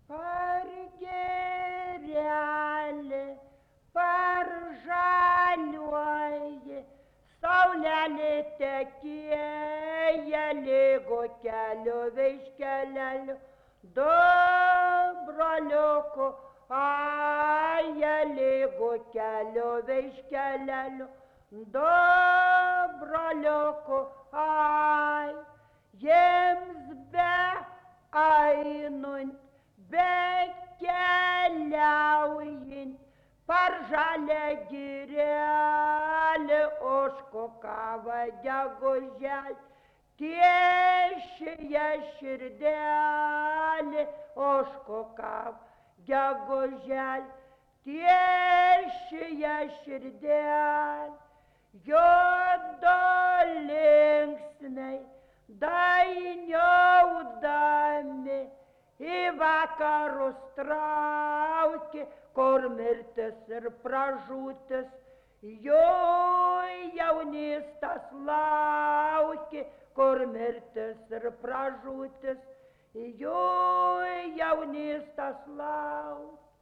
Ar gereli, par žaliuoji, saulelė tekėja lygo kelio veiškelelio, du broliuku, ai, lygo kelio veiškelelio, du broliuku, ai, jiems be ainant, bekeliaujant per žalią girelį, užkukavo geguželį, tiešėje širdelį, užkukavo geguželį, tiešėje širdelį, juodu linksmai dainiaudami į vakarus traukė, kur mirtis ir pražūtis, jų jaunystės laukė, kur mirtis ir pražūtis, jų jaunystės laukė.